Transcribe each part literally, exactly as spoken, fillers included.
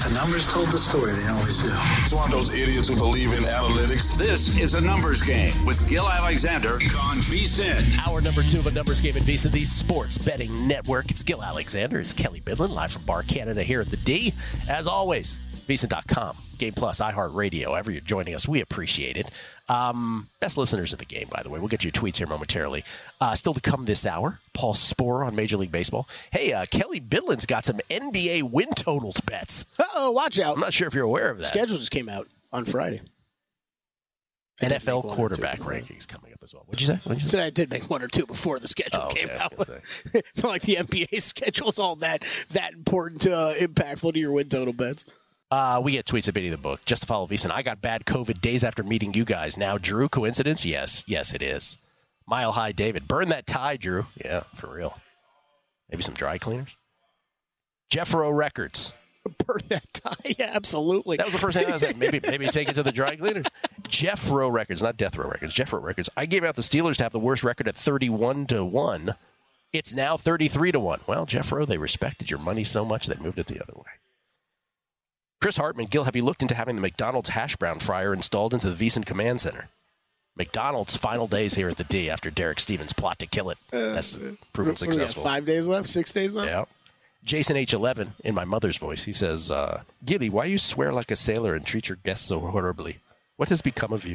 The numbers told the story. They always do. It's one of those idiots who believe in analytics. This is a numbers game with Gil Alexander on VSiN. Hour number two of a numbers game at VSiN, the sports betting network. It's Gil Alexander. It's Kelly Bidlin, live from Bar Canada here at the D. As always, V S I N dot com, Game Plus, iHeartRadio. Ever you're joining us, we appreciate it. Um, best listeners of the game, by the way. We'll get to your tweets here momentarily. Uh, still to come this hour, Paul Sporer on Major League Baseball. Hey, uh, Kelly Bidlin's got some N B A win totals bets. Uh-oh, watch out. I'm not sure if you're aware of that. Schedule just came out on Friday. N F L quarterback rankings coming up as well. What'd you say? What'd you say? So I did make one or two before the schedule oh, okay, came out. say. It's not like the N B A schedule's all that that important, uh, impactful to your win total bets. Uh, we get tweets at Biddy the Book. Just to follow VSiN, I got bad COVID days after meeting you guys. Now, Drew, coincidence? Yes. Yes, it is. Mile High David. Burn that tie, Drew. Yeah, for real. Maybe some dry cleaners? Jeffro Records. Burn that tie? Yeah, absolutely. That was the first thing I was like, maybe, maybe take it to the dry cleaners. Jeffro Records, not Death Row Records. Jeffro Records. I gave out the Steelers to have the worst record at thirty-one to one. It's now thirty-three to one. Well, Jeffro, they respected your money so much they moved it the other way. Chris Hartman, Gil, have you looked into having the McDonald's hash brown fryer installed into the VSiN Command Center? McDonald's final days here at the D after Derek Stevens' plot to kill it. That's proven successful. Five days left? Six days left? Yeah. Jason H eleven, in my mother's voice, he says, uh, Gilly, why you swear like a sailor and treat your guests so horribly? What has become of you?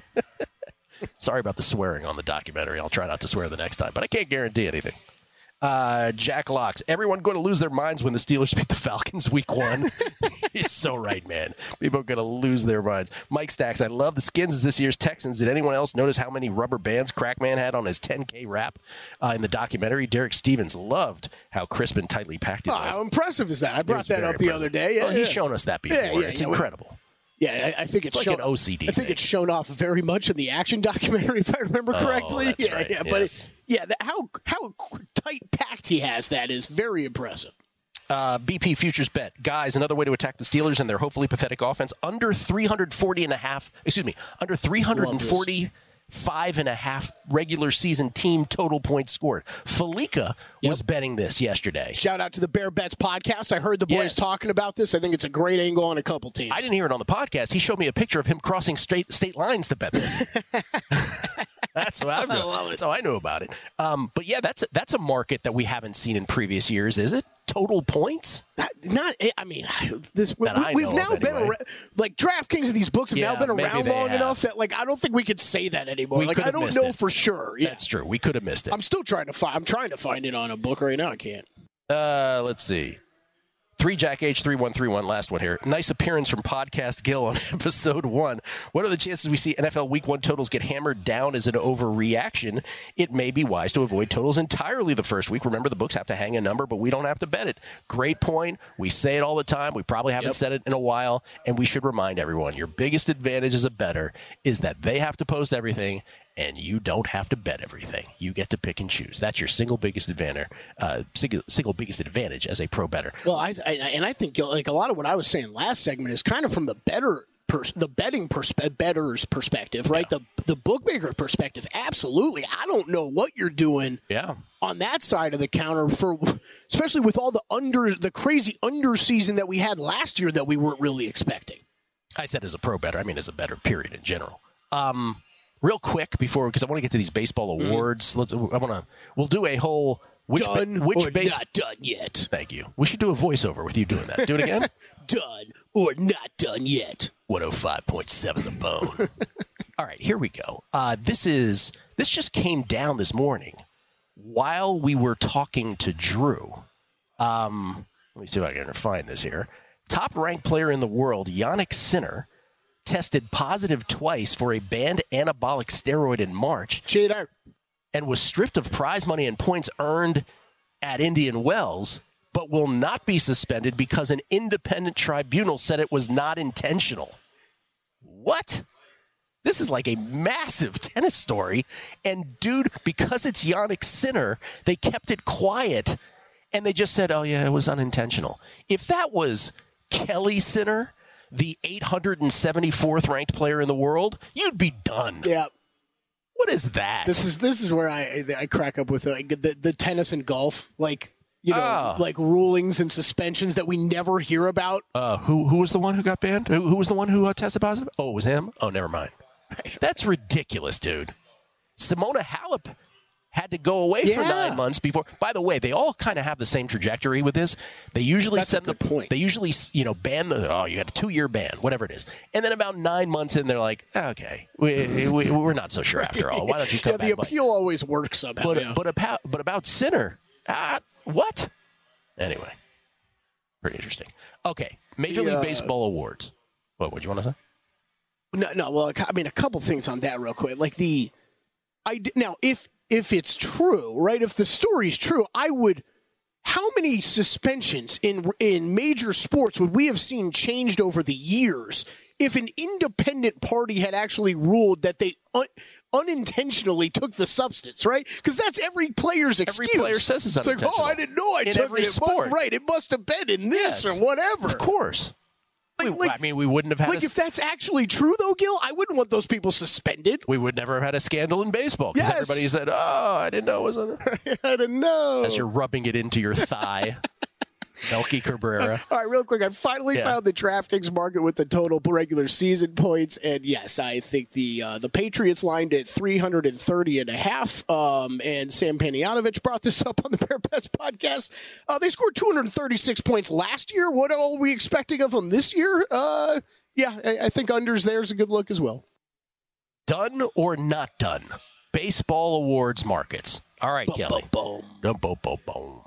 Sorry about the swearing on the documentary. I'll try not to swear the next time, but I can't guarantee anything. Uh, Jack Locks, everyone going to lose their minds when the Steelers beat the Falcons week one. He's so right, man. People are going to lose their minds. Mike Stacks, I love the skins as this year's Texans. Did anyone else notice how many rubber bands Crackman had on his ten K wrap uh, in the documentary? Derek Stevens loved how crisp and tightly packed it oh, was. How impressive is that? I brought that up impressive. the other day. Yeah, well, he's yeah. shown us that before. Yeah, yeah, it's yeah, incredible. Yeah, I, I think it's, it's shown, like an O C D I think thing. it's shown off very much in the action documentary, if I remember Oh, correctly. that's yeah, right. yeah, but Yes. it, yeah, that, how how tight packed he has that is very impressive. Uh, B P Futures Bet. Guys, another way to attack the Steelers and their hopefully pathetic offense. Under three forty and a half, excuse me, under three forty-five and a half regular season team total points scored. Felica Yep. was betting this yesterday. Shout out to the Bear Bets podcast. I heard the boys Yes. talking about this. I think it's a great angle on a couple teams. I didn't hear it on the podcast. He showed me a picture of him crossing straight state lines to bet this. That's what I know. That's how I know about it. Um, but yeah, that's that's a market that we haven't seen in previous years, is it? Total points? Not, not I mean, this we, That I we've know now of, been anyway. around, like DraftKings and these books have Yeah, now been maybe around they long have. enough that like I don't think we could say that anymore. We like could I have don't missed know it. for sure. Yeah. That's true. We could have missed it. I'm still trying to find. I'm trying to find it on a book right now. I can't. Uh, let's see. Three Jack H three one three one. Last one here. Nice appearance from Podcast Gil on episode one. What are the chances we see N F L Week One totals get hammered down as an overreaction? It may be wise to avoid totals entirely the first week. Remember, the books have to hang a number, but we don't have to bet it. Great point. We say it all the time. We probably haven't Yep. said it in a while, and we should remind everyone: your biggest advantage as a bettor is that they have to post everything. And you don't have to bet everything. You get to pick and choose. That's your single biggest advantage. Uh, single, single biggest advantage as a pro bettor. Well, I, I and I think like a lot of what I was saying last segment is kind of from the better. Pers- the betting perspe- bettor's perspective, right? Yeah. The the bookmaker perspective, absolutely. I don't know what you're doing Yeah. on that side of the counter for, especially with all the under the crazy under season that we had last year that we weren't really expecting. I said as a pro bettor. I mean as a bettor. Period. In general. Um, real quick before because I want to get to these baseball awards. Mm. Let's. I want to. We'll do a whole. Which done ba- which or base- not done yet? Thank you. We should do a voiceover with you doing that. Do it again. Done or not done yet? one oh five point seven The Bone. All right, here we go. Uh, this is this just came down this morning while we were talking to Drew. Um, let me see if I can find this here. Top-ranked player in the world, Yannick Sinner, tested positive twice for a banned anabolic steroid in March. Cheater. And was stripped of prize money and points earned at Indian Wells, but will not be suspended because an independent tribunal said it was not intentional. What? This is like a massive tennis story. And, dude, because it's Yannick Sinner, they kept it quiet, and they just said, oh, yeah, it was unintentional. If that was Kelly Sinner, the eight hundred seventy-fourth ranked player in the world, you'd be done. Yeah. What is that? This is this is where I I crack up with like, the the tennis and golf. Like you know, Oh. like rulings and suspensions that we never hear about. Uh, who who was the one who got banned? Who, who was the one who uh, tested positive? Oh, it was him? Oh, never mind. That's ridiculous, dude. Simona Halep had to go away for Yeah. nine months before. By the way, they all kind of have the same trajectory with this. They usually That's a send good the point. They usually you know ban the oh you got a two year ban whatever it is, and then about nine months in they're like okay we, we we're not so sure after all. Why don't you come yeah, back? the appeal always works somehow. But yeah. but about but about Sinner, ah, what? Anyway, pretty interesting. Okay, Major The, League uh, Baseball awards. What would you want to say? No, no. Well, I mean, a couple things on that real quick. Like the, I d- now if if it's true, right? If the story's true, I would. How many suspensions in in major sports would we have seen changed over the years if an independent party had actually ruled that they un- unintentionally took the substance, right? Because that's every player's excuse. Every player says it's It's like, unintentional. oh, I didn't know I In took every it. It must- sport. right? It must have been in this Yes. or whatever. Of course. Like- We- like- I mean, we wouldn't have had Like a, if that's actually true, though, Gil, I wouldn't want those people suspended. we would never have had a scandal in baseball because Yes. everybody said, "Oh, I didn't know it was." On I don't know. As you're rubbing it into your thigh, Melky Cabrera. All right, real quick. I finally Yeah. found the DraftKings market with the total regular season points, and yes, I think the uh, the Patriots lined at three hundred thirty and a half. Um, and Sam Panayotovich brought this up on the Bear Pets podcast. Uh, they scored two hundred thirty-six points last year. What are we expecting of them this year? Uh, yeah, I, I think unders there's a good look as well. Done or not done? Baseball awards markets. All right, Kelly. Boom. Boom, boom, boom, boom.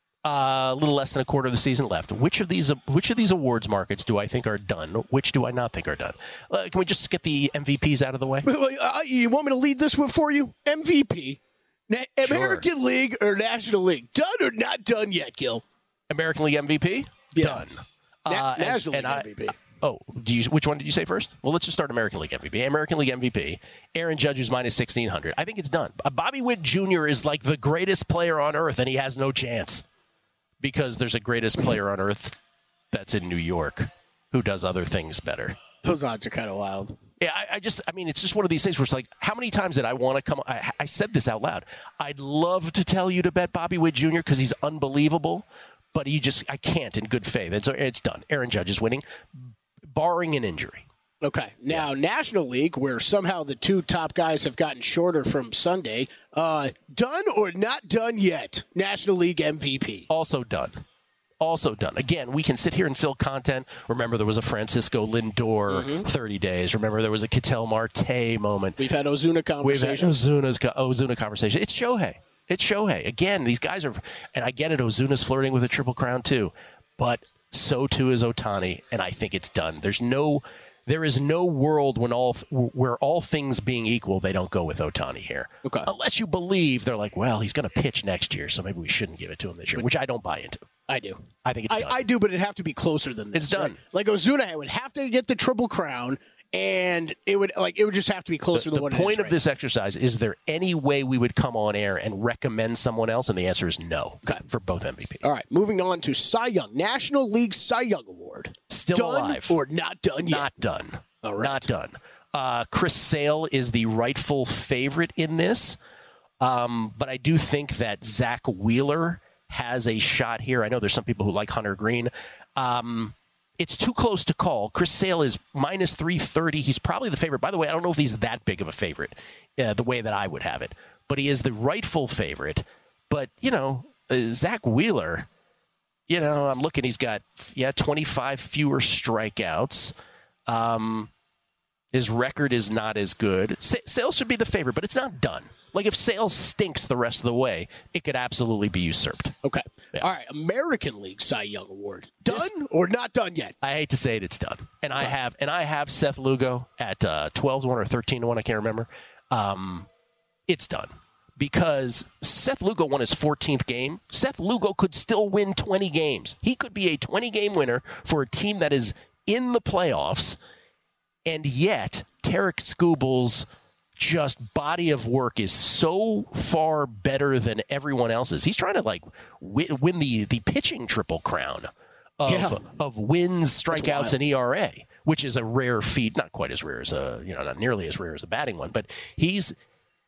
Uh, a little less than a quarter of the season left. Which of these which of these awards markets do I think are done? Which do I not think are done? Uh, can we just get the M V Ps out of the way? Uh, you want me to lead this one for you? M V P, Na- Sure. American League or National League? Done or not done yet, Gil? American League M V P? Yeah. Done. Na- Uh, and- National and League I- M V P. Oh, do you, which one did you say first? Well, let's just start American League M V P. American League M V P, Aaron Judge is minus sixteen hundred. I think it's done. Uh, Bobby Witt Junior is like the greatest player on earth, and he has no chance because there's a greatest player on earth that's in New York who does other things better. Those odds are kind of wild. Yeah, I, I just, I mean, it's just one of these things where it's like, how many times did I want to come? I, I said this out loud. I'd love to tell you to bet Bobby Witt Junior because he's unbelievable, but he just, I can't in good faith. It's, it's done. Aaron Judge is winning, barring an injury. Okay. Now, National League, where somehow the two top guys have gotten shorter from Sunday, uh, done or not done yet? National League M V P. Also done. Also done. Again, we can sit here and fill content. Remember, there was a Francisco Lindor Mm-hmm. thirty days. Remember, there was a Ketel Marte moment. We've had Ozuna We've had conversations. Ozuna's Ozuna conversation. It's Shohei. It's Shohei. Again, these guys are, and I get it. Ozuna's flirting with a triple crown too, but so too is Ohtani, and I think it's done. There's no, there is no world when all where all things being equal, they don't go with Ohtani here. Okay. Unless you believe they're like, well, he's going to pitch next year, so maybe we shouldn't give it to him this year, which I don't buy into. I do. I think it's I, done. I do, but it'd have to be closer than this. It's done. right? Like Ozuna would have to get the triple crown, and it would like it would just have to be closer the than what point it is of right this exercise is there any way we would come on air and recommend someone else? And the answer is no. Okay. For both M V Ps. All right, moving on to Cy Young, National League Cy Young Award. Still done alive. or not done yet? Not done. All right. Not done. Uh, Chris Sale is the rightful favorite in this, um, but I do think that Zach Wheeler has a shot here. I know there's some people who like Hunter Green. Um, it's too close to call. Chris Sale is minus three thirty. He's probably the favorite. By the way, I don't know if he's that big of a favorite uh, the way that I would have it, but he is the rightful favorite. But, you know, uh, Zach Wheeler, you know, I'm looking, he's got, yeah, twenty-five fewer strikeouts. Um, his record is not as good. Sa- Sale should be the favorite, but it's not done. Like, if Sale stinks the rest of the way, it could absolutely be usurped. Okay. Yeah. All right, American League Cy Young Award. Done This- or not done yet? I hate to say it, it's done. And I have and I have Seth Lugo at uh, twelve to one or thirteen to one, I can't remember. Um, it's done. Because Seth Lugo won his fourteenth game. Seth Lugo could still win twenty games. He could be a twenty-game winner for a team that is in the playoffs. And yet, Tarek Skubal's just body of work is so far better than everyone else's. He's trying to like win, win the, the pitching triple crown of, Yeah. of wins, strikeouts, wild. and E R A, which is a rare feat. Not quite as rare as a, you know, not nearly as rare as the batting one, but he's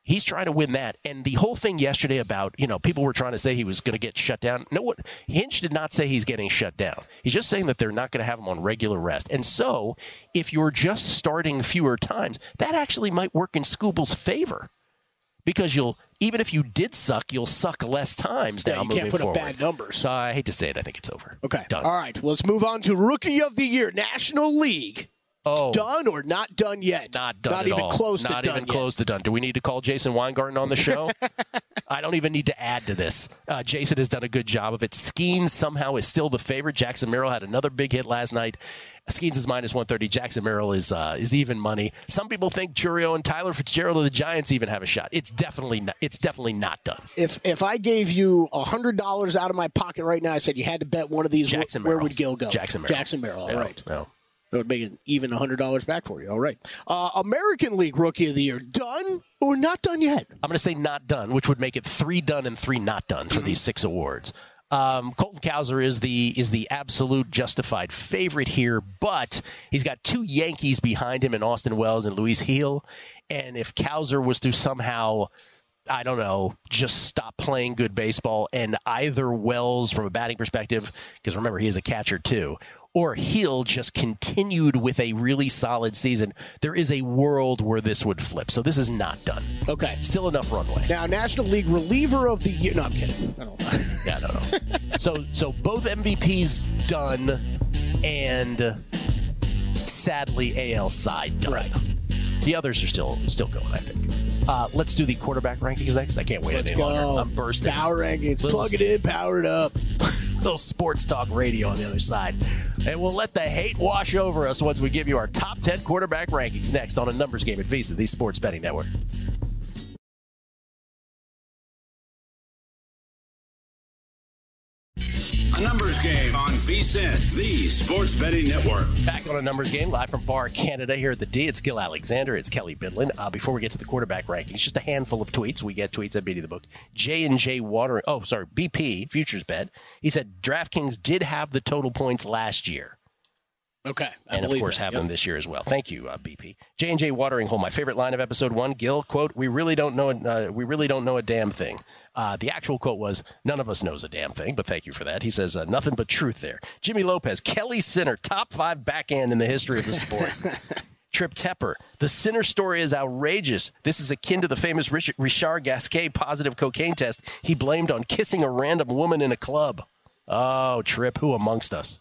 He's trying to win that. And the whole thing yesterday about, you know, people were trying to say he was going to get shut down. No, what Hinch did not say he's getting shut down. He's just saying that they're not going to have him on regular rest. And so if you're just starting fewer times, that actually might work in Scooble's favor. Because you'll, even if you did suck, you'll suck less times now yeah, you moving can't put forward. up bad numbers. So I hate to say it. I think it's over. Okay. Done. All right. Well, let's move on to Rookie of the Year, National League. Oh, done or not done yet? Not done Not at even all. close not to done even yet. close to done. Do we need to call Jason Weingarten on the show? I don't even need to add to this. Uh, Jason has done a good job of it. Skeens somehow is still the favorite. Jackson Merrill had another big hit last night. Skeens is minus one thirty. Jackson Merrill is uh, is even money. Some people think Jurio and Tyler Fitzgerald of the Giants even have a shot. It's definitely not, it's definitely not done. If if I gave you one hundred dollars out of my pocket right now, I said you had to bet one of these, Jackson where Merrill. would Gil go? Jackson Merrill. Jackson Merrill. All No, right. No. That would make it even one hundred dollars back for you. All right. Uh, American League Rookie of the Year, done or not done yet? I'm going to say not done, which would make it three done and three not done for these six awards. Um, Colton Cowser is the is the absolute justified favorite here, but he's got two Yankees behind him in Austin Wells and Luis Gil. And if Cowser was to somehow, I don't know, just stop playing good baseball, and either Wells from a batting perspective, because remember, he is a catcher too, or Gil just continued with a really solid season, there is a world where this would flip. So this is not done. Okay. Still enough runway. Now, National League Reliever of the Year. No, I'm kidding. I don't know. Yeah, no, no. so, so both M V Ps done, and sadly A L side done. Right. The others are still still going, I think. Uh, let's do the quarterback rankings next. I can't wait Let's any go. longer. I'm bursting. Power rankings. Little- Plug it in. Power it up. Little sports talk radio on the other side. And we'll let the hate wash over us once we give you our top ten quarterback rankings next on a numbers game at Visa, the Sports Betting Network. A numbers game on V S I N, the Sports Betting Network. Back on a numbers game, live from Bar Canada here at the D. It's Gil Alexander. It's Kelly Bidlin. Uh, before we get to the quarterback rankings, just a handful of tweets. We get tweets at Beating the Book. J and J Watering. Oh, sorry, B P Futures Bet. He said DraftKings did have the total points last year. Okay. I and of believe course that. have Yep. them this year as well. Thank you, uh, B P. J and J Watering Hole. My favorite line of episode one. Gil, quote: "We really don't know. Uh, we really don't know a damn thing." Uh, the actual quote was, "None of us knows a damn thing," but thank you for that. He says, uh, "Nothing but truth there." Jimmy Lopez, Kelly Sinner, top five backhand in the history of the sport. Trip Tepper, the Sinner story is outrageous. This is akin to the famous Rich- Richard Gasquet positive cocaine test he blamed on kissing a random woman in a club. Oh, Trip, who amongst us?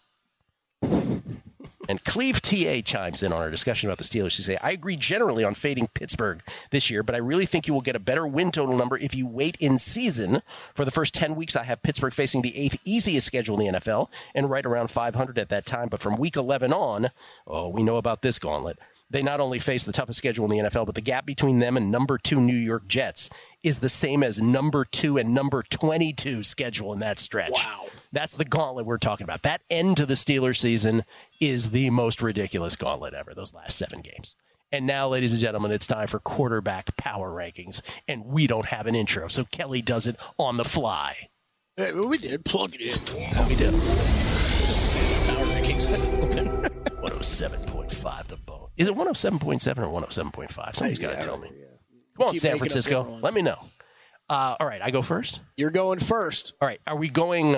And Cleve T A chimes in on our discussion about the Steelers to say, "I agree generally on fading Pittsburgh this year, but I really think you will get a better win total number if you wait in season. For the first ten weeks, I have Pittsburgh facing the eighth easiest schedule in the N F L and right around five hundred at that time. But from week eleven on, oh, we know about this gauntlet. They not only face the toughest schedule in the N F L, but the gap between them and number two New York Jets is the same as number two and number twenty-two schedule in that stretch." Wow. That's the gauntlet we're talking about. That end to the Steelers season is the most ridiculous gauntlet ever, those last seven games. And now, ladies and gentlemen, it's time for quarterback power rankings. And we don't have an intro, so Kelly does it on the fly. Hey, we did. Plug it in. We did. Power rankings. one oh seven point five, the bone. Is it one oh seven point seven or one oh seven point five? Somebody's got to tell me. Come on, Keep San making up Francisco. different ones. Let me know. Uh, all right, I go first? You're going first. All right, are we going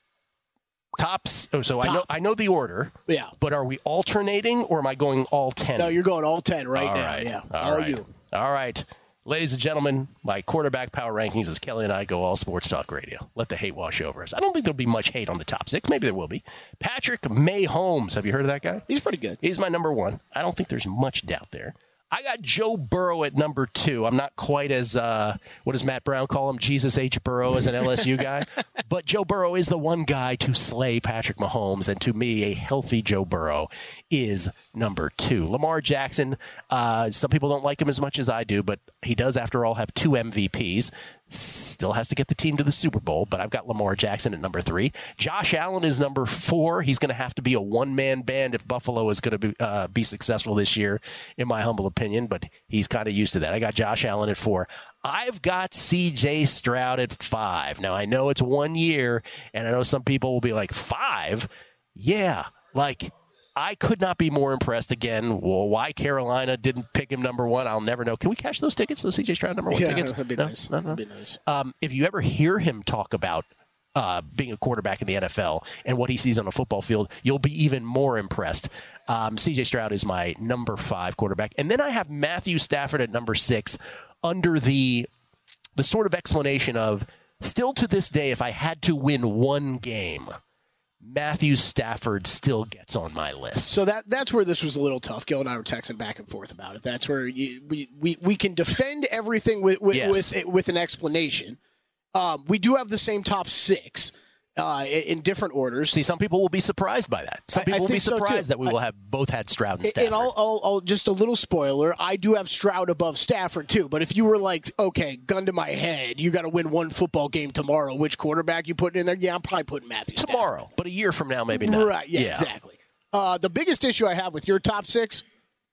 tops? Oh, so I know Top. I know the order. Yeah. But are we alternating, or am I going all ten? No, you're going all ten right All now. right. Yeah. All All right. you. All right. Ladies and gentlemen, my quarterback power rankings is Kelly and I go all sports talk radio. Let the hate wash over us. I don't think there'll be much hate on the top six. Maybe there will be. Patrick Mahomes. Have you heard of that guy? He's pretty good. He's my number one. I don't think there's much doubt there. I got Joe Burrow at number two. I'm not quite as, uh, what does Matt Brown call him? Jesus H. Burrow as an L S U guy. But Joe Burrow is the one guy to slay Patrick Mahomes. And to me, a healthy Joe Burrow is number two. Lamar Jackson, uh, some people don't like him as much as I do, but he does, after all, have two M V Ps. Still has to get the team to the Super Bowl, but I've got Lamar Jackson at number three. Josh Allen is number four. He's going to have to be a one-man band if Buffalo is going to be, uh, be successful this year, in my humble opinion, but he's kind of used to that. I got Josh Allen at four. I've got C J Stroud at five. Now, I know it's one year, and I know some people will be like, five? Yeah, like I could not be more impressed. Again, well, why Carolina didn't pick him number one, I'll never know. Can we cash those tickets, those C J Stroud number one yeah, tickets? That'd be no? nice. No, no. That'd be nice. Um, if you ever hear him talk about uh, being a quarterback in the N F L and what he sees on a football field, you'll be even more impressed. Um, C J Stroud is my number five quarterback. And then I have Matthew Stafford at number six under the the sort of explanation of, still to this day, if I had to win one game, Matthew Stafford still gets on my list. So that that's where this was a little tough. Gil and I were texting back and forth about it. That's where you, we, we we can defend everything with with Yes. with, with an explanation. Um, we do have the same top six uh, in different orders. See, some people will be surprised by that. Some I- people I will be think so, too. surprised that we will have both had Stroud and And Stafford. I'll, I'll, I'll just a little spoiler. I do have Stroud above Stafford too. But if you were like, okay, gun to my head, you got to win one football game tomorrow. Which quarterback you putting in there? Yeah, I'm probably putting Matthew Stafford. Tomorrow, but a year from now, maybe not. Right? Yeah, exactly. Uh, the biggest issue I have with your top six,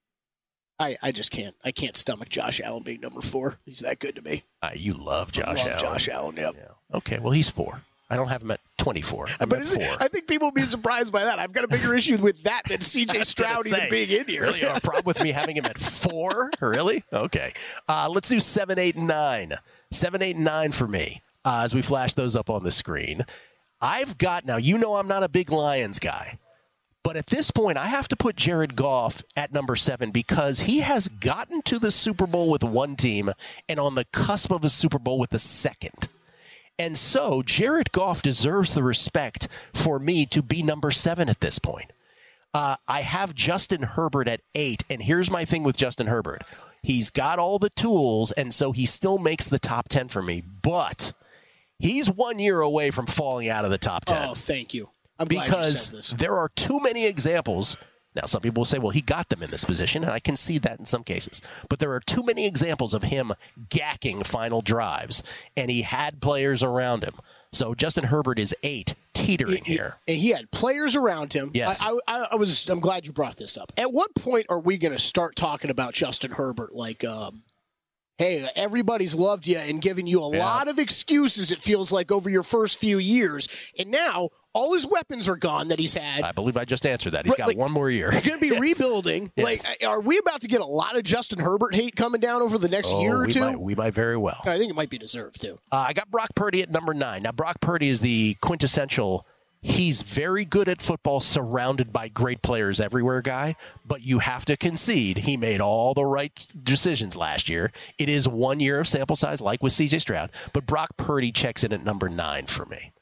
I, I just can't. I can't stomach Josh Allen being number four. He's that good to me. Uh, you love Josh Love Allen. Josh Allen. Yep. Yeah. Okay, well, he's four. I don't have him at twenty-four. I'm But at isn't- four. I think people will be surprised by that. I've got a bigger issue with that than C J I was Stroud gonna even say, being in here. Really, you have a problem with me having him at four? Really? Okay. Uh, let's do seven, eight, and nine. Seven, eight, and nine for me. Uh, as we flash those up on the screen, I've got now. You know, I'm not a big Lions guy, but at this point, I have to put Jared Goff at number seven because he has gotten to the Super Bowl with one team and on the cusp of a Super Bowl with the second. And so Jared Goff deserves the respect for me to be number seven at this point. Uh, I have Justin Herbert at eight, and here's my thing with Justin Herbert. He's got all the tools, and so he still makes the top ten for me. But he's one year away from falling out of the top ten. Oh, thank you. I'm glad you Because said this. there are too many examples. Now, some people will say, well, he got them in this position, and I can see that in some cases. But there are too many examples of him gacking final drives, and he had players around him. So Justin Herbert is eight, teetering He- here. And he had players around him. Yes. I, I, I was. I'm glad you brought this up. At what point are we going to start talking about Justin Herbert? Like, um, hey, everybody's loved you and given you a Yeah. lot of excuses. It feels like over your first few years, and now all his weapons are gone that he's had. I believe I just answered that. He's Right, got like, one more year. You're going to be Yes. rebuilding. Yes. Like, are we about to get a lot of Justin Herbert hate coming down over the next Oh, year or we two? Might, we might very well. I think it might be deserved too. Uh, I got Brock Purdy at number nine. Now, Brock Purdy is the quintessential, he's very good at football, surrounded by great players everywhere guy, but you have to concede he made all the right decisions last year. It is one year of sample size, like with C J Stroud, but Brock Purdy checks in at number nine for me.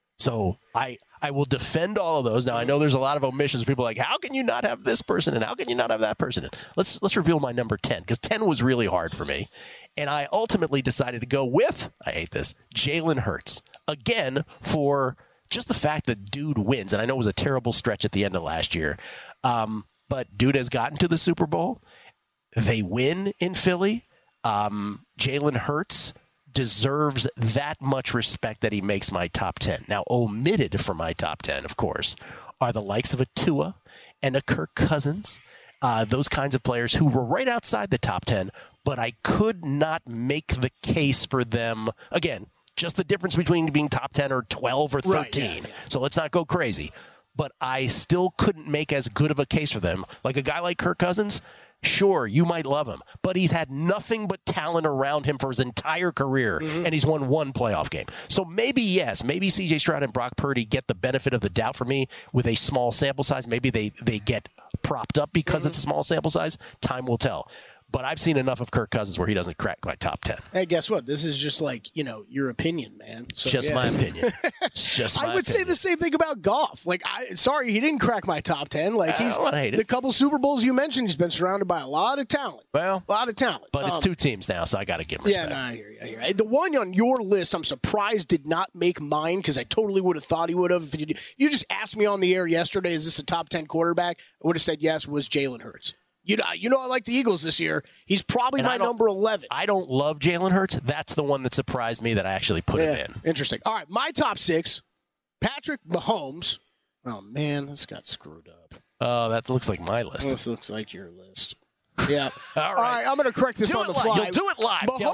So I I will defend all of those. Now, I know there's a lot of omissions. People are like, how can you not have this person and how can you not have that person? Let's let's reveal my number ten, because ten was really hard for me. And I ultimately decided to go with, I hate this, Jalen Hurts. Again, for just the fact that dude wins. And I know it was a terrible stretch at the end of last year. Um, but dude has gotten to the Super Bowl. They win in Philly. Um, Jalen Hurts deserves that much respect that he makes my top ten. Now, omitted from my top ten, of course, are the likes of a Tua and a Kirk Cousins, uh, those kinds of players who were right outside the top ten, but I could not make the case for them. Again, just the difference between being top ten or twelve or thirteen. Right, yeah, yeah. So let's not go crazy. But I still couldn't make as good of a case for them. Like a guy like Kirk Cousins, sure, you might love him, but he's had nothing but talent around him for his entire career, Mm-hmm. and he's won one playoff game. So maybe, yes, maybe C J Stroud and Brock Purdy get the benefit of the doubt for me with a small sample size. Maybe they, they get propped up because Mm-hmm. it's a small sample size. Time will tell. But I've seen enough of Kirk Cousins where he doesn't crack my top ten. Hey, guess what? This is just like, you know, your opinion, man. So, Just yeah. my opinion. Just my I would say opinion. the same thing about golf. Like, I sorry, he didn't crack my top ten. Like, I he's don't hate it. the couple Super Bowls you mentioned, he's been surrounded by a lot of talent. Well, a lot of talent. but it's Um, two teams now, so I got to give him Yeah, respect. no, I hear you. I hear you. The one on your list, I'm surprised did not make mine because I totally would have thought he would have. If you, you just asked me on the air yesterday, is this a top ten quarterback? I would have said yes. Was Jalen Hurts? You know, you know, I like the Eagles this year. He's probably And my I don't- number eleven. I don't love Jalen Hurts. That's the one that surprised me that I actually put Yeah, him in. interesting. All right, my top six: Patrick Mahomes. Oh man, this got screwed up. Oh, that looks like my list. This looks like your list. Yeah. All right. I'm going to correct this Do on it the live. fly. You'll do it live, Mahomes, Kelly. we'll do it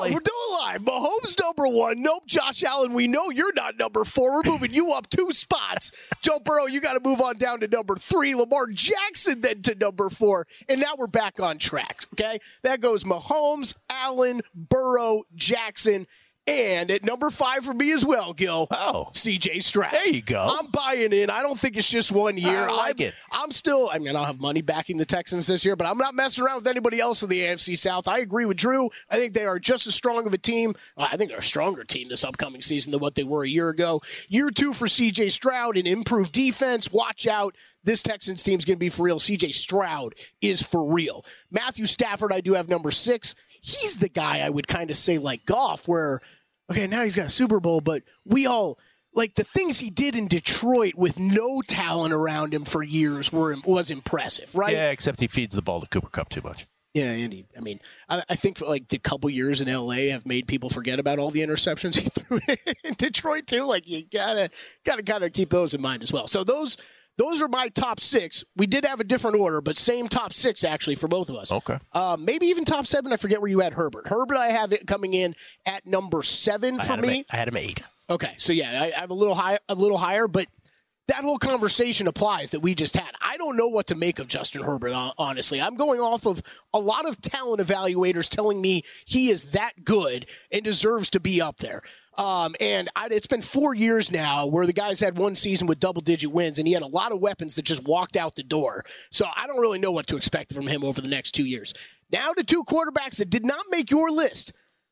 alive. Mahomes number one. Nope, Josh Allen, we know you're not number four. We're moving you up two spots. Joe Burrow, you got to move on down to number three. Lamar Jackson then to number four. And now we're back on track, okay? That goes Mahomes, Allen, Burrow, Jackson. And at number five for me as well, Gil. Oh. C J Stroud. There you go. I'm buying in. I don't think it's just one year. I like I'm, it. I'm still, I mean, I'll have money backing the Texans this year, but I'm not messing around with anybody else in the A F C South. I agree with Drew. I think they are just as strong of a team. I think they're a stronger team this upcoming season than what they were a year ago. Year two for C J Stroud, an improved defense. Watch out. This Texans team's going to be for real. C J Stroud is for real. Matthew Stafford, I do have number six. He's the guy I would kind of say like Goff, where okay, now he's got a Super Bowl, but we all, like, the things he did in Detroit with no talent around him for years were was impressive, right? Yeah, except he feeds the ball to Cooper Kupp too much. Yeah, and he, I mean, I, I think, like, the couple years in L A have made people forget about all the interceptions he threw in Detroit, too. Like, you gotta, gotta kind of keep those in mind as well. So those... Those are my top six. We did have a different order, but same top six, actually, for both of us. Okay. Uh, maybe even top seven. I forget where you had Herbert. Herbert, I have it coming in at number seven I for had him me. eight. I had him eight. Okay, so yeah, I I have a little high, a little higher, but that whole conversation applies that we just had. I don't know what to make of Justin Herbert, honestly. I'm going off of a lot of talent evaluators telling me he is that good and deserves to be up there. Um, and I, it's been four years now where the guy's had one season with double-digit wins, and he had a lot of weapons that just walked out the door. So I don't really know what to expect from him over the next two years. Now to two quarterbacks that did not make your list.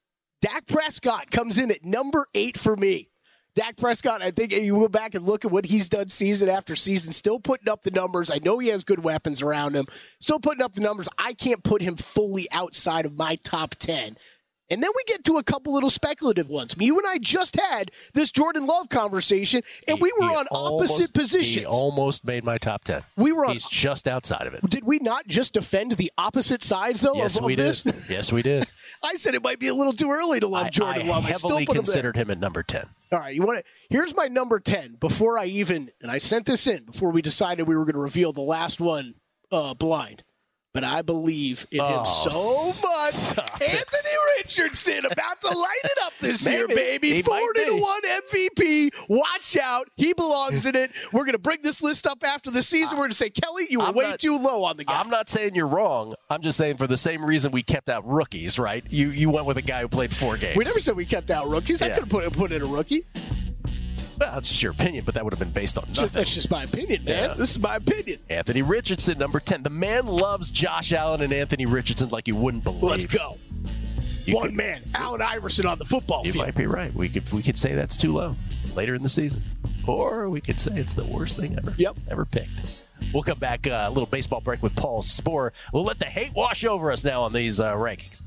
Dak Prescott comes in at number eight for me. Dak Prescott, I think you go back and look at what he's done season after season, still putting up the numbers. I know he has good weapons around him, still putting up the numbers. I can't put him fully outside of my top ten. And then we get to a couple little speculative ones. You and I just had this Jordan Love conversation, and He- we were he on almost- opposite positions. He almost made my top ten. We were on- He's just outside of it. Did we not just defend the opposite sides, though, Yes, of, of we this? did. Yes, we did. I said it might be a little too early to love I, Jordan I Love. I still heavily put him there. considered him at number ten. All right, you want to? Here's my number ten. Before I even, and I sent this in before we decided we were going to reveal the last one uh, blind. But I believe in him Oh, so much. stop it. Anthony Richardson about to light it up this year, Maybe. baby. He might forty to be. one M V P. Watch out. He belongs in it. We're going to bring this list up after the season. We're going to say, Kelly, you were I'm way not- too low on the guy. I'm not saying you're wrong. I'm just saying for the same reason we kept out rookies, right? You you went with a guy who played four games. we never said we kept out rookies. I Yeah. could have put, put in a rookie. Well, that's just your opinion, but that would have been based on Just- nothing. that's just my opinion, man. Yeah. This is my opinion. Anthony Richardson, number ten. The man loves Josh Allen and Anthony Richardson like you wouldn't believe. Let's go. You One could- man, Allen Iverson on the football You field. might be right. We could we could say that's too low later in the season, or we could say it's the worst thing ever. Yep. Ever picked. We'll come back uh, a little baseball break with Paul Sporer. We'll let the hate wash over us now on these uh, rankings.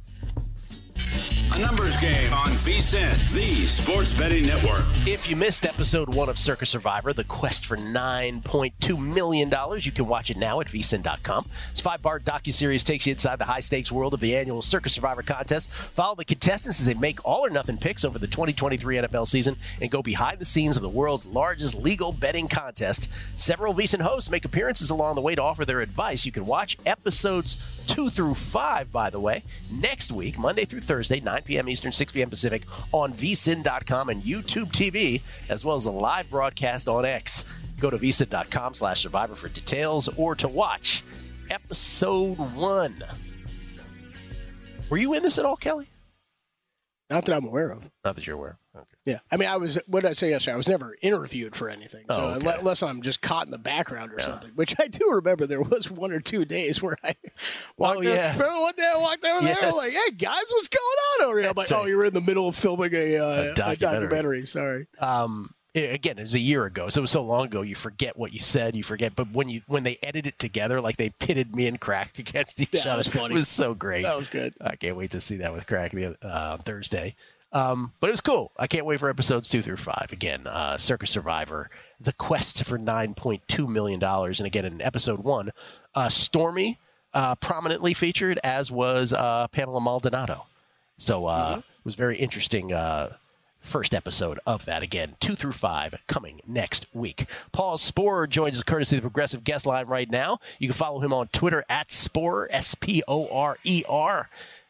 A numbers game on VSiN, the Sports Betting Network. If you missed episode one of Circus Survivor, the quest for nine point two million dollars, you can watch it now at V S I N dot com. This five-part docuseries takes you inside the high-stakes world of the annual Circus Survivor contest. Follow the contestants as they make all-or-nothing picks over the twenty twenty-three N F L season and go behind the scenes of the world's largest legal betting contest. Several V S I N hosts make appearances along the way to offer their advice. You can watch episodes two through five, by the way, next week, Monday through Thursday, nine p.m. Eastern, six p.m. Pacific, on V S I N dot com and YouTube T V, as well as a live broadcast on X. Go to V S I N dot com slash survivor for details or to watch episode one. Were you in this at all, Kelly? Not that I'm aware of. Not that you're aware. Okay. Yeah. I mean, I was, what did I say yesterday? I was never interviewed for anything. So Oh, okay. unle- unless I'm just caught in the background or something, which I do remember there was one or two days where I walked Oh, over. yeah. Remember one day I walked over there? Yes. Like, hey, guys, what's going on over here? I'm like, That's oh, it. you were in the middle of filming a, uh, A a documentary. documentary. Sorry. Um, i- again, it was a year ago, so it was so long ago. You forget what you said, you forget. But when you when they edit it together, like they pitted me and Crack against each Yeah, other, that was funny. it was so great. That was good. I can't wait to see that with Crack the, uh, on Thursday. Um, but it was cool. I can't wait for episodes two through five. Again, uh, Circus Survivor, the quest for nine point two million dollars. And again, in episode one, uh, Stormy uh, prominently featured, as was uh, Pamela Maldonado. So uh, Mm-hmm. it was very interesting. Uh, First episode of that. Again, two through five coming next week. Paul Sporer joins us courtesy of the Progressive Guest Line right now. You can follow him on Twitter at Sporer, S P O R E R.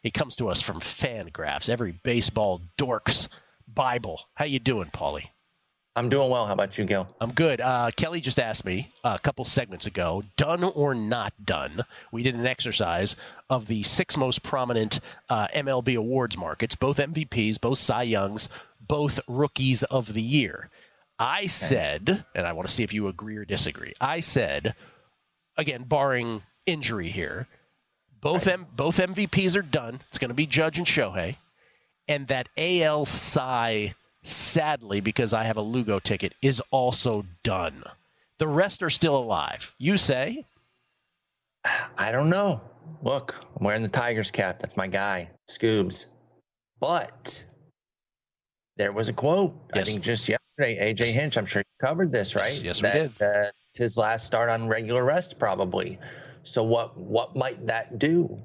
He comes to us from Fangraphs, every baseball dork's Bible. How you doing, Paulie? I'm doing well. How about you, Gil? I'm good. Uh, Kelly just asked me a couple segments ago, done or not done. We did an exercise of the six most prominent uh, M L B awards markets, both M V Ps, both Cy Youngs, both Rookies of the Year. I said, and I want to see if you agree or disagree, I said, again, barring injury here, both, right. M- both M V Ps are done. It's going to be Judge and Shohei. And that A L Cy, sadly, because I have a Lugo ticket, is also done. The rest are still alive. You say? I don't know. Look, I'm wearing the Tigers cap. That's my guy, Scoobs. But there was a quote, yes. I think just yesterday, A J Hinch, I'm sure you covered this, right? Yes, yes that, we did. Uh, it's his last start on regular rest, probably. So what what might that do?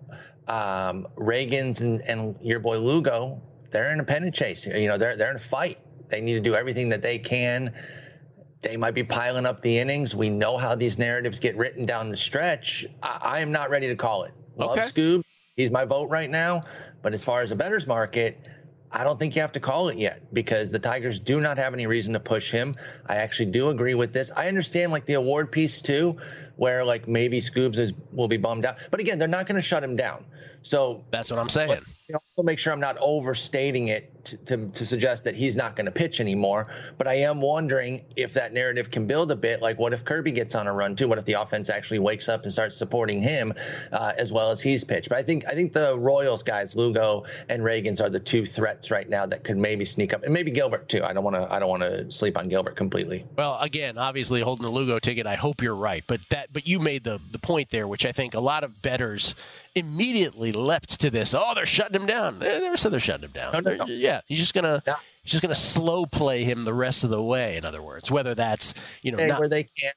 Um, Reagans and, and your boy Lugo, they're in a pennant chase. You know, they're they're in a fight. They need to do everything that they can. They might be piling up the innings. We know how these narratives get written down the stretch. I, I am not ready to call it. Love okay. Scoob. He's my vote right now. But as far as a bettor's market, I don't think you have to call it yet because the Tigers do not have any reason to push him. I actually do agree with this. I understand like the award piece too, where like maybe Scoobs is will be bummed out. But again, they're not going to shut him down. So that's what I'm saying. But, you know, also make sure I'm not overstating it to, to, to suggest that he's not going to pitch anymore. But I am wondering if that narrative can build a bit. Like, what if Kirby gets on a run too? What if the offense actually wakes up and starts supporting him uh, as well as he's pitched? But I think I think the Royals guys, Lugo and Reagans, are the two threats right now that could maybe sneak up, and maybe Gilbert too. I don't want to I don't want to sleep on Gilbert completely. Well, again, obviously holding the Lugo ticket, I hope you're right. But that but you made the the point there, which I think a lot of bettors immediately leapt to this. Oh, they're shutting him down. They never said they're shutting him down. No, no, no. Yeah, he's just gonna no. he's just gonna slow play him the rest of the way. In other words, whether that's you know hey, not... where they can't.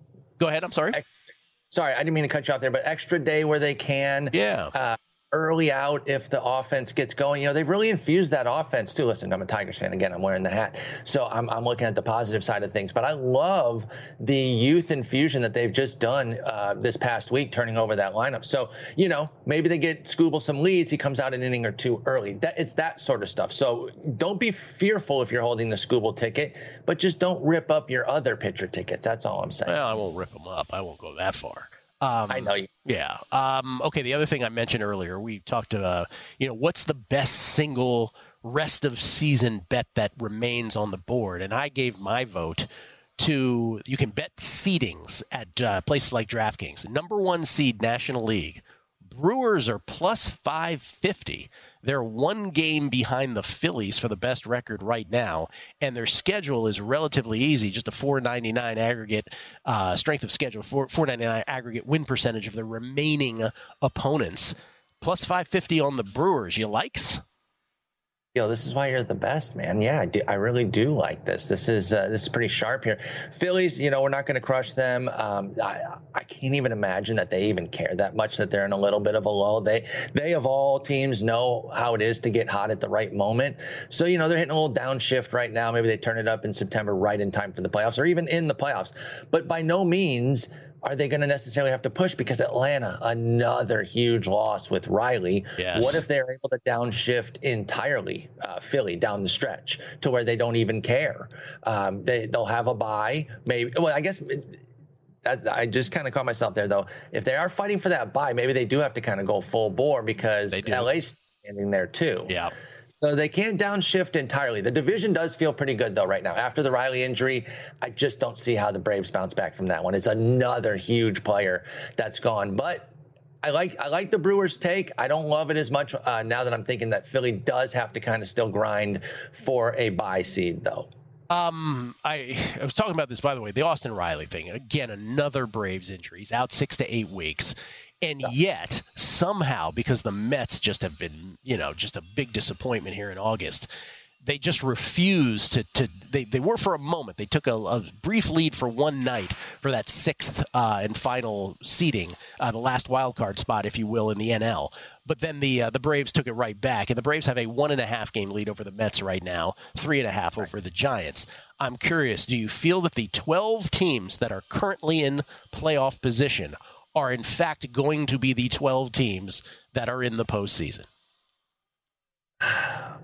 Go ahead. I'm sorry. Ex- sorry, I didn't mean to cut you off there, but extra day where they can. Yeah. Uh, early out if the offense gets going. You know, they've really infused that offense too. Listen, I'm a Tigers fan. Again, I'm wearing the hat. So I'm, I'm looking at the positive side of things. But I love the youth infusion that they've just done uh, this past week, turning over that lineup. So, you know, maybe they get Scooble some leads. He comes out an inning or two early. That It's that sort of stuff. So don't be fearful if you're holding the Scooble ticket, but just don't rip up your other pitcher tickets. That's all I'm saying. Well, I won't rip them up. I won't go that far. Um, I know you. Yeah. Um, okay. The other thing I mentioned earlier, we talked to, uh, you know, what's the best single rest of season bet that remains on the board? And I gave my vote to, you can bet seedings at uh, places like DraftKings. Number one seed, National League. Brewers are plus five fifty. They're one game behind the Phillies for the best record right now, and their schedule is relatively easy, just a four ninety-nine aggregate uh, strength of schedule, four ninety-nine aggregate win percentage of the remaining opponents. Plus five fifty on the Brewers. You likes? Yo, this is why you're the best, man. Yeah, I, do, I really do like this. This is uh, this is pretty sharp here. Phillies, you know, we're not going to crush them. Um, I, I can't even imagine that they even care that much that they're in a little bit of a lull. They, they of all teams know how it is to get hot at the right moment. So, you know, they're hitting a little downshift right now. Maybe they turn it up in September right in time for the playoffs or even in the playoffs. But by no means are they going to necessarily have to push because Atlanta, another huge loss with Riley. Yes. What if they're able to downshift entirely uh, Philly down the stretch to where they don't even care? Um, they, they'll have a bye. Maybe. Well, I guess that, I just kind of caught myself there, though. If they are fighting for that bye, maybe they do have to kind of go full bore because L A's standing there, too. Yeah. So they can't downshift entirely. The division does feel pretty good, though, right now. After the Riley injury, I just don't see how the Braves bounce back from that one. It's another huge player that's gone. But I like I like the Brewers' take. I don't love it as much uh, now that I'm thinking that Philly does have to kind of still grind for a bye seed, though. Um, I, I was talking about this, by the way, the Austin Riley thing. Again, another Braves injury. He's out six to eight weeks. And yet, somehow, because the Mets just have been, you know, just a big disappointment here in August, they just refuse to, to they, they were for a moment. They took a, a brief lead for one night for that sixth uh, and final seeding, uh, the last wild card spot, if you will, in the N L. But then the uh, the Braves took it right back, and the Braves have a one and a half game lead over the Mets right now, three and a half over the Giants. I'm curious, do you feel that the twelve teams that are currently in playoff position are in fact going to be the twelve teams that are in the postseason? I,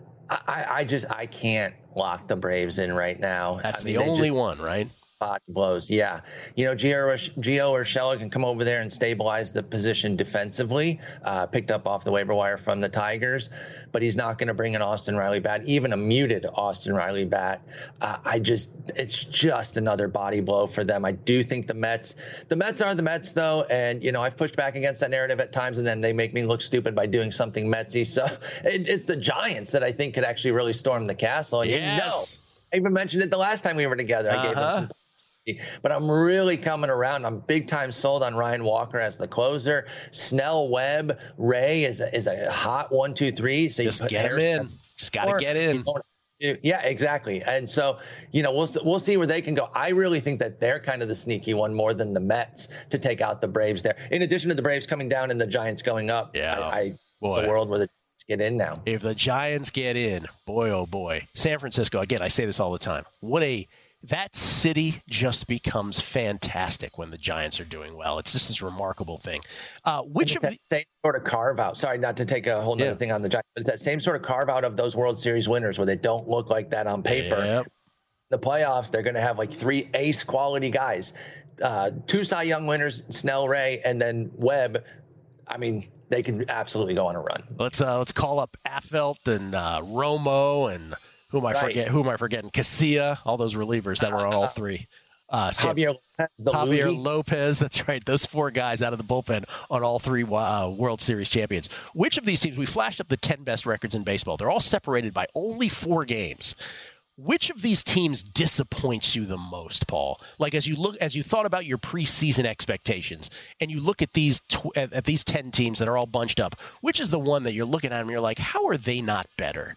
I just I can't lock the Braves in right now. That's I mean, the only just, one, right? Body blows, yeah. You know, Gio, Gio Urshela can come over there and stabilize the position defensively. Uh, picked up off the waiver wire from the Tigers, but he's not going to bring an Austin Riley bat, even a muted Austin Riley bat. Uh, I just, it's just another body blow for them. I do think the Mets, the Mets are the Mets though, and you know I've pushed back against that narrative at times, and then they make me look stupid by doing something Metsy. So it, it's the Giants that I think could actually really storm the castle. And yes. you know, I even mentioned it the last time we were together. I uh-huh. gave them some. But I'm really coming around. I'm big time sold on Ryan Walker as the closer. Snell, Webb, Ray is a, is a hot one, two, three. So just you put get him in. Just got to get in. Yeah, exactly. And so, you know, we'll we'll see where they can go. I really think that they're kind of the sneaky one more than the Mets to take out the Braves there. In addition to the Braves coming down and the Giants going up, yeah, I, I it's a world where the Giants get in now. If the Giants get in, boy, oh boy. San Francisco, again, I say this all the time. What a That city just becomes fantastic when the Giants are doing well. It's just this remarkable thing. Uh, which of that the same sort of carve out? Sorry, not to take a whole nother yeah. thing on the Giants, but it's that same sort of carve out of those World Series winners where they don't look like that on paper. Yep. The playoffs, they're going to have like three ace quality guys, uh, two Cy Young winners, Snell, Ray, and then Webb. I mean, they can absolutely go on a run. Let's uh, let's call up Affeldt and uh, Romo and. Who am I right. forget? Who am I forgetting? Casilla, all those relievers that were on all three. Uh, Javier Lopez, the Javier Luigi. Lopez, that's right. Those four guys out of the bullpen on all three uh, World Series champions. Which of these teams? We flashed up the ten best records in baseball. They're all separated by only four games. Which of these teams disappoints you the most, Paul? Like as you look, as you thought about your preseason expectations, and you look at these tw- at, at these ten teams that are all bunched up. Which is the one that you're looking at and you're like, how are they not better?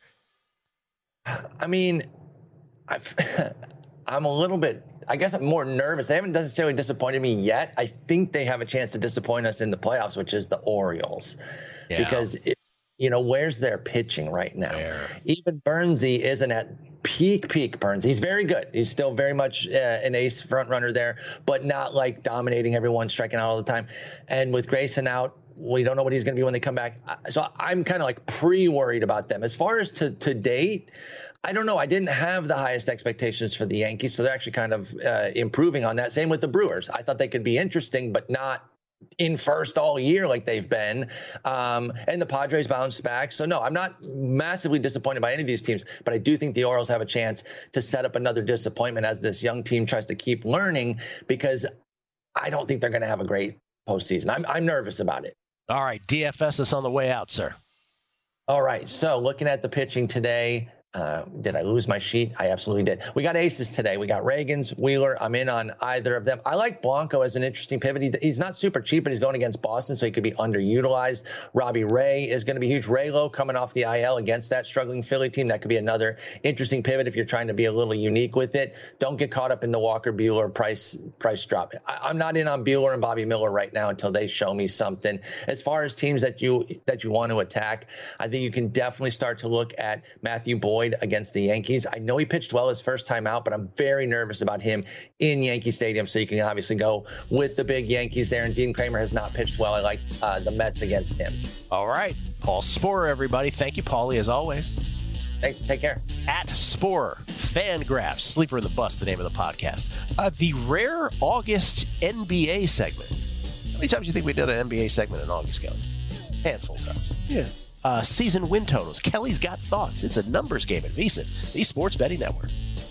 I mean, I've, I'm a little bit, I guess I'm more nervous. They haven't necessarily disappointed me yet. I think they have a chance to disappoint us in the playoffs, which is the Orioles. Yeah. Because, it, you know, where's their pitching right now? Where? Even Bernsey isn't at peak, peak Burns. He's very good. He's still very much uh, an ace front runner there, but not like dominating everyone, striking out all the time. And with Grayson out, we don't know what he's going to be when they come back. So I'm kind of like pre-worried about them. As far as to, to date, I don't know. I didn't have the highest expectations for the Yankees, so they're actually kind of uh, improving on that. Same with the Brewers. I thought they could be interesting, but not in first all year like they've been. Um, and the Padres bounced back. So, no, I'm not massively disappointed by any of these teams, but I do think the Orioles have a chance to set up another disappointment as this young team tries to keep learning, because I don't think they're going to have a great postseason. I'm, I'm nervous about it. All right, D F S is on the way out, sir. All right, so looking at the pitching today, uh, did I lose my sheet? I absolutely did. We got aces today. We got Reagans, Wheeler. I'm in on either of them. I like Blanco as an interesting pivot. He, he's not super cheap, but he's going against Boston, so he could be underutilized. Robbie Ray is going to be huge. Raylo coming off the I L against that struggling Philly team. That could be another interesting pivot if you're trying to be a little unique with it. Don't get caught up in the Walker Buehler price price drop. I, I'm not in on Buehler and Bobby Miller right now until they show me something. As far as teams that you that you want to attack, I think you can definitely start to look at Matthew Boyd against the Yankees. I know he pitched well his first time out, but I'm very nervous about him in Yankee Stadium. So you can obviously go with the big Yankees there. And Dean Kramer has not pitched well. I like uh, the Mets against him. All right. Paul Sporer, everybody. Thank you, Paulie, as always. Thanks. Take care. At Sporer, Fangraphs, Sleeper in the Bus, the name of the podcast. Uh, the rare August N B A segment. How many times do you think we did an N B A segment in August, Kelly? Handful of times. Yeah. Uh, season win totals. Kelly's got thoughts. It's a numbers game at VSiN, the Sports Betting Network.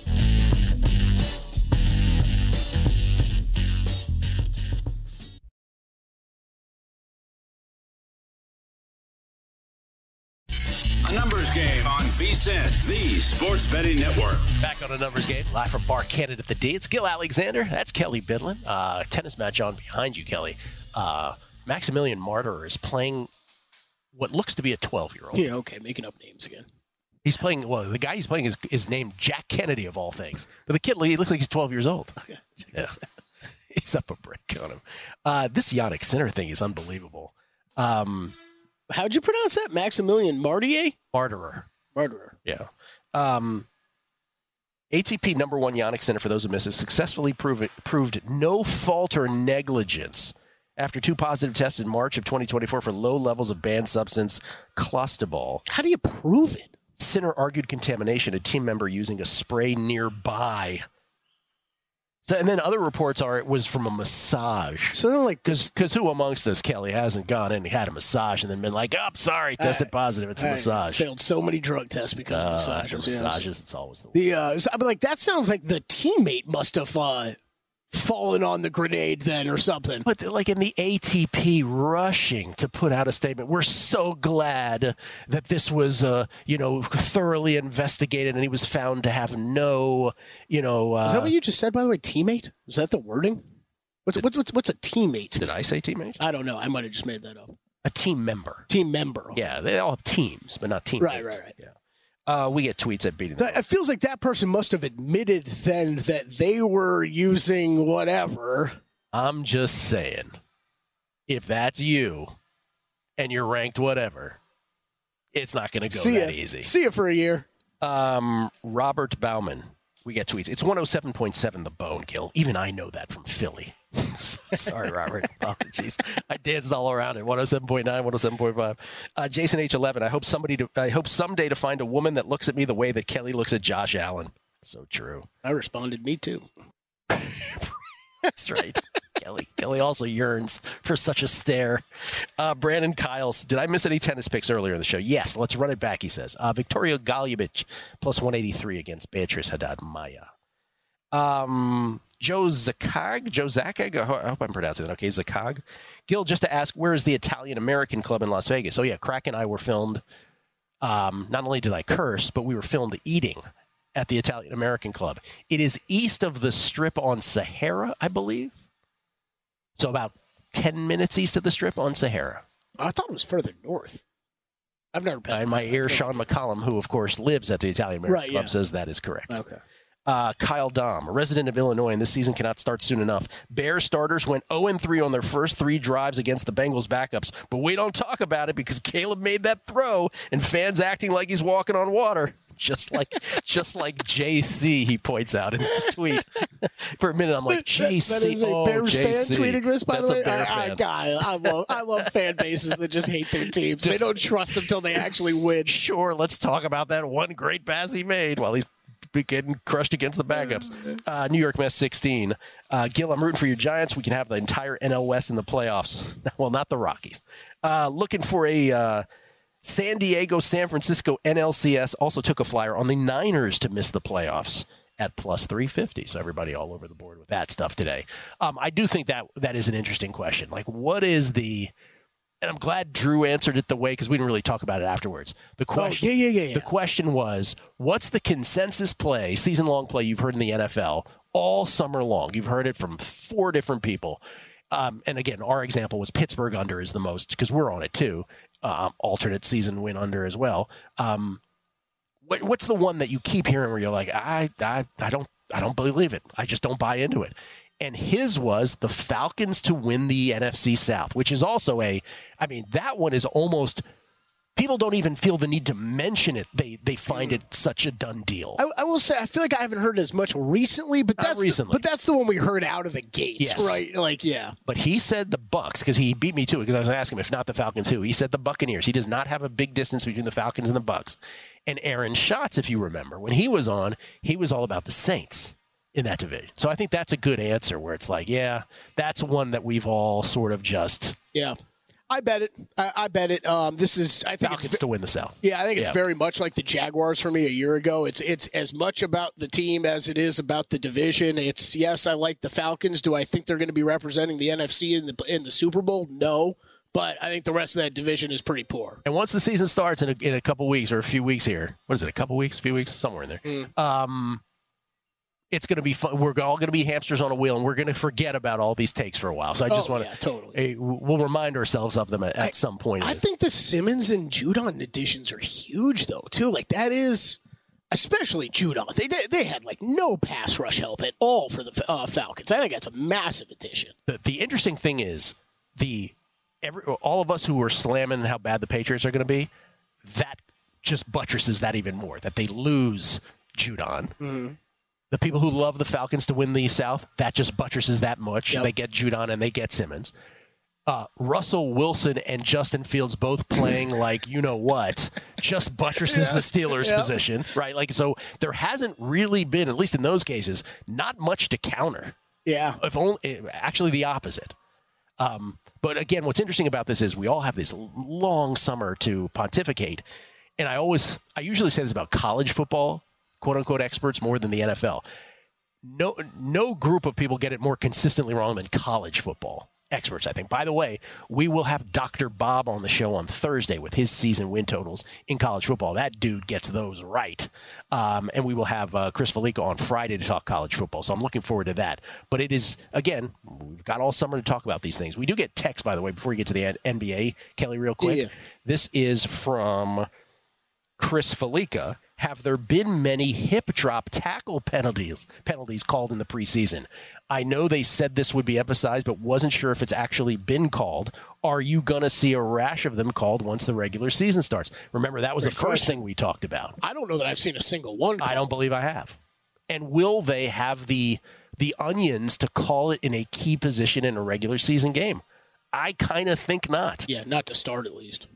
A numbers game on VSiN, the Sports Betting Network. Back on a numbers game, live from Bar Canada at the D. It's Gil Alexander. That's Kelly Bidlin. Uh, tennis match on behind you, Kelly. Uh, Maximilian Martyr is playing what looks to be a twelve-year-old. Yeah, okay, making up names again. He's playing, well, the guy he's playing is, is named Jack Kennedy, of all things. But the kid, he looks like he's twelve years old. Okay, yeah. He's up a brick on him. Uh, this Yannick Sinner thing is unbelievable. Um, How'd you pronounce that? Maximilian Martier? Martyrer. Martyrer. Yeah. Um, A T P number one Yannick Sinner, for those who miss it, successfully proved, proved no fault or negligence after two positive tests in March of twenty twenty-four for low levels of banned substance clostebol. How do you prove it? Sinner argued contamination, a team member using a spray nearby. So, and then other reports are it was from a massage. So then, like, because who amongst us, Kelly, hasn't gone in and had a massage and then been like, oh, sorry, tested I, positive. It's a I massage. Failed so many drug tests because uh, of massages. After massages, yes. It's always the, the uh, I mean, like that sounds like the teammate must have uh, fallen on the grenade then or something. But like in the A T P rushing to put out a statement, we're so glad that this was, uh, you know, thoroughly investigated and he was found to have no, you know. Uh, Is that what you just said, by the way? Teammate? Is that the wording? What's, what's, what's, what's a teammate? Did I say teammate? I don't know. I might have just made that up. A team member. Team member. Yeah, they all have teams, but not teammates. Right, right, right. Yeah. Uh, we get tweets at Beating. It feels like that person must have admitted then that they were using whatever. I'm just saying, if that's you and you're ranked whatever, it's not going to go See that ya. easy. See you for a year. Um, Robert Bauman. We get tweets. It's one oh seven point seven The Bone, Kill. Even I know that from Philly. Sorry, Robert. Apologies. I danced all around it. one oh seven point nine, one oh seven point five. Uh, Jason H eleven. I hope somebody. To, I hope someday to find a woman that looks at me the way that Kelly looks at Josh Allen. So true. I responded, me too. That's right. Kelly. Kelly also yearns for such a stare. Uh, Brandon Kyles. Did I miss any tennis picks earlier in the show? Yes. Let's run it back, he says. Uh, Victoria Golubic, plus one eighty-three against Beatrice Haddad Maya. Um, Joe Zakag. Joe Zakag. I hope I'm pronouncing that okay. Zakag. Gil, just to ask, where is the Italian-American club in Las Vegas? Oh, yeah. Crack and I were filmed. Um, not only did I curse, but we were filmed eating at the Italian-American club. It is east of the Strip on Sahara, I believe. So about ten minutes east of the Strip on Sahara. I thought it was further north. I've never been. Uh, in my ear, Sean McCollum, who, of course, lives at the Italian-American right, Club, yeah. says that is correct. Okay. Uh, Kyle Dom, a resident of Illinois, and this season cannot start soon enough. Bears starters went oh and three on their first three drives against the Bengals backups, but we don't talk about it because Caleb made that throw, and fans acting like he's walking on water. Just like just like J C, he points out in this tweet. For a minute, I'm like, J C. That is a oh, Bears J C. fan tweeting this, by That's the way. A Bear I, I, fan. God, I love I love fan bases that just hate their teams. They don't trust them until they actually win. Sure, let's talk about that one great pass he made while he's getting crushed against the backups. Uh, New York Mets sixteen. Uh, Gil, I'm rooting for your Giants. We can have the entire N L West in the playoffs. Well, not the Rockies. Uh, looking for a uh, San Diego, San Francisco N L C S. Also took a flyer on the Niners to miss the playoffs at plus three fifty. So everybody all over the board with that stuff today. Um, I do think that that is an interesting question. Like, what is the... And I'm glad Drew answered it the way, because we didn't really talk about it afterwards. The question, oh, yeah, yeah, yeah, yeah. The question was, what's the consensus play, season-long play you've heard in the N F L all summer long? You've heard it from four different people. Um, and again, our example was Pittsburgh under is the most, because we're on it too. Um, alternate season win under as well. Um, what, what's the one that you keep hearing where you're like, I, I, I don't, I don't believe it. I just don't buy into it. And his was the Falcons to win the N F C South, which is also a, I mean, that one is almost, people don't even feel the need to mention it. They they find it such a done deal. I, I will say, I feel like I haven't heard it as much recently, but that's, Not recently. The, but that's the one we heard out of the gates, Yes. right? Like, yeah. But he said the Bucks, because he beat me to it, because I was asking him, if not the Falcons, who? He said the Buccaneers. He does not have a big distance between the Falcons and the Bucks. And Aaron Schatz, if you remember, when he was on, he was all about the Saints in that division. So I think that's a good answer where it's like, yeah, that's one that we've all sort of just... Yeah. I bet it. I, I bet it. Um, this is, I think Falcons it's, to win the South. Yeah, I think it's Yeah. very much like the Jaguars for me a year ago. It's it's as much about the team as it is about the division. It's, yes, I like the Falcons. Do I think they're going to be representing the N F C in the in the Super Bowl? No. But I think the rest of that division is pretty poor. And once the season starts in a, in a couple weeks or a few weeks here, what is it, a couple weeks, a few weeks, somewhere in there, Mm. um, it's going to be fun. We're all going to be hamsters on a wheel, and we're going to forget about all these takes for a while. So I just Oh, want yeah, to, totally. we'll remind ourselves of them at, at I- some point. I think the Simmons and Judon additions are huge, though, too. Like, that is, especially Judon. They, they, they had, like, no pass rush help at all for the uh, Falcons. I think that's a massive addition. the, the interesting thing is the every all of us who were slamming how bad the Patriots are going to be, that just buttresses that even more, that they lose Judon. Mm-hmm. The people who love the Falcons to win the South, that just buttresses that much. Yep. They get Judon and they get Simmons. Uh, Russell Wilson and Justin Fields both playing like you know what just buttresses yeah. the Steelers' yeah. position, right? Like, so there hasn't really been, at least in those cases, not much to counter. Yeah. If only, actually the opposite. Um, but again, what's interesting about this is we all have this long summer to pontificate. And I always, I usually say this about college football, quote unquote experts, more than the N F L. No, no group of people get it more consistently wrong than college football experts, I think. By the way, we will have Doctor Bob on the show on Thursday with his season win totals in college football. That dude gets those right. Um, and we will have uh, Chris Felica on Friday to talk college football. So I'm looking forward to that. But it is, again, we've got all summer to talk about these things. We do get text, by the way, before we get to the N B A, Kelly, real quick. Yeah. This is from Chris Felica. Have there been many hip drop tackle penalties penalties called in the preseason? I know they said this would be emphasized, but wasn't sure if it's actually been called. Are you going to see a rash of them called once the regular season starts? Remember, that was Great the first question. thing we talked about. I don't know that I've seen a single one called. I don't believe I have. And will they have the the onions to call it in a key position in a regular season game? I kind of think not. Yeah, not to start at least.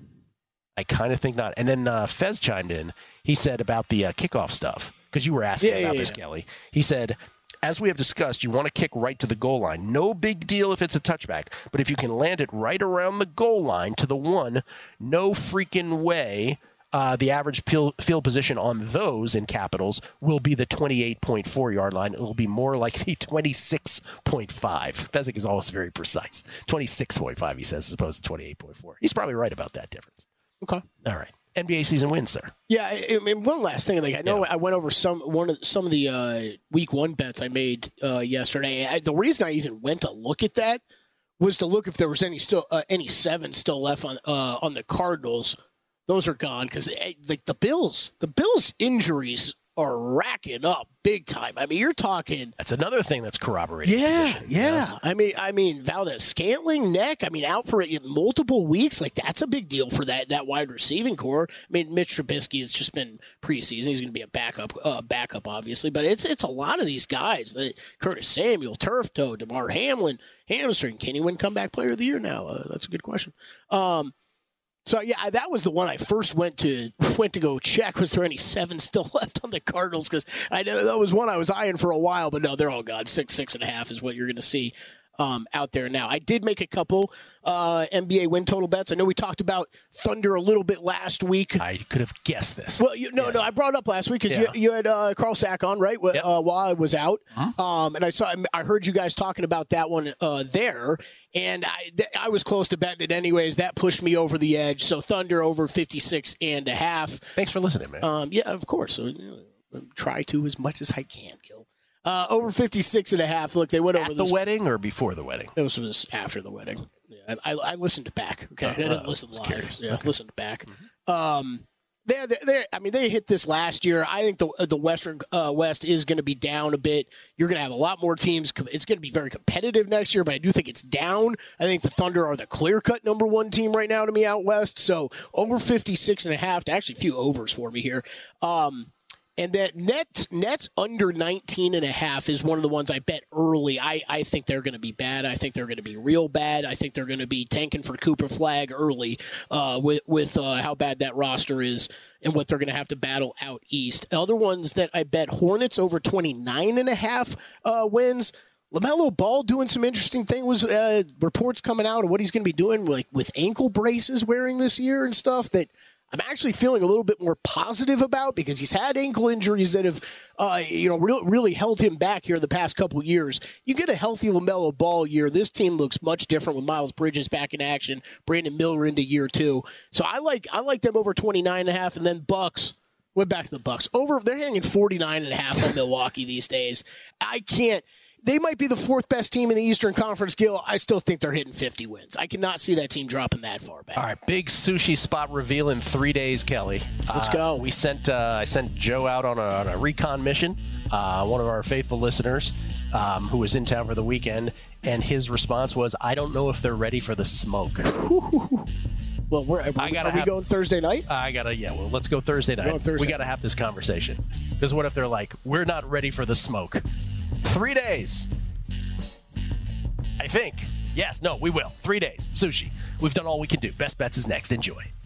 I kind of think not. And then uh, Fez chimed in. He said about the uh, kickoff stuff, because you were asking yeah, about yeah, this, yeah. Kelly. He said, as we have discussed, you want to kick right to the goal line. No big deal if it's a touchback, but if you can land it right around the goal line to the one, no freaking way uh, the average pil- field position on those, in capitals, will be the twenty-eight point four yard line. It will be more like the twenty-six point five. Fezzik is always very precise. twenty-six point five, he says, as opposed to twenty-eight point four. He's probably right about that difference. Okay. All right. N B A season wins, sir. Yeah, I, I mean, one last thing. Like I know yeah. I went over some one of some of the uh, week one bets I made uh, yesterday. I, the reason I even went to look at that was to look if there was any still uh, any seven still left on uh, on the Cardinals. Those are gone because like the Bills, the Bills injuries are racking up big time. I mean, you're talking. That's another thing that's corroborated. Yeah, position, yeah. You know? I mean, I mean, Valdez Scantling neck. I mean, out for multiple weeks. Like that's a big deal for that that wide receiving core. I mean, Mitch Trubisky has just been preseason. He's going to be a backup, uh, backup, obviously. But it's it's a lot of these guys. The Curtis Samuel, turf toe, DeMar Hamlin, hamstring. Can he win comeback player of the year now? Uh, that's a good question. Um, So, yeah, that was the one I first went to went to go check. Was there any seven still left on the Cardinals? Because I know that was one I was eyeing for a while, but no, they're all gone. Six, six and a half is what you're going to see um, out there now. I did make a couple uh, N B A win total bets. I know we talked about Thunder a little bit last week. I could have guessed this. Well, you, no, yes. no, I brought it up last week because yeah. you, you had uh, Carl Sack on, right, yep. uh, while I was out. Huh? Um, and I saw, I heard you guys talking about that one uh, there, and I, th- I was close to betting it anyways. That pushed me over the edge. So Thunder over fifty-six and a half. Thanks for listening, man. Um, yeah, of course. So, you know, try to as much as I can, Gil. Uh, over fifty-six and a half. Look, they went At over the this. wedding or before the wedding? This was after the wedding. Yeah, I, I, I listened back. Okay, uh, I didn't uh, listen live. Curious. Yeah, okay. listened back. Mm-hmm. Um, They're, they're, I mean, they hit this last year. I think the the Western uh, West is going to be down a bit. You're going to have a lot more teams. It's going to be very competitive next year, but I do think it's down. I think the Thunder are the clear-cut number one team right now to me out West. So over fifty-six and a half, actually a few overs for me here. Um, and that Nets, Nets under nineteen and a half is one of the ones I bet early. I, I think they're going to be bad. I think they're going to be real bad. I think they're going to be tanking for Cooper Flag early uh, with, with uh, how bad that roster is and what they're going to have to battle out east. Other ones that I bet, Hornets over twenty-nine and a half uh, wins. LaMelo Ball doing some interesting things. Was uh, reports coming out of what he's going to be doing like with ankle braces wearing this year and stuff that I'm actually feeling a little bit more positive about because he's had ankle injuries that have, uh, you know, re- really held him back here the past couple of years. You get a healthy LaMelo Ball year, this team looks much different with Miles Bridges back in action, Brandon Miller into year two. So I like I like them over twenty-nine and a half, and then Bucks. Went back to the Bucks. Over, they're hanging forty-nine and a half on Milwaukee these days. I can't. They might be the fourth best team in the Eastern Conference, Gil. I still think they're hitting fifty wins. I cannot see that team dropping that far back. All right, big sushi spot reveal in three days, Kelly. Let's uh, go. We sent uh, I sent Joe out on a, on a recon mission. Uh, one of our faithful listeners um, who was in town for the weekend, and his response was, "I don't know if they're ready for the smoke." Well, we're, are, I gotta are we have, going Thursday night? I gotta, yeah. Well, let's go Thursday night. Going Thursday. We gotta have this conversation because what if they're like, "We're not ready for the smoke"? Three days. I think. Yes, no, we will. Three days. Sushi. We've done all we can do. Best Bets is next. Enjoy.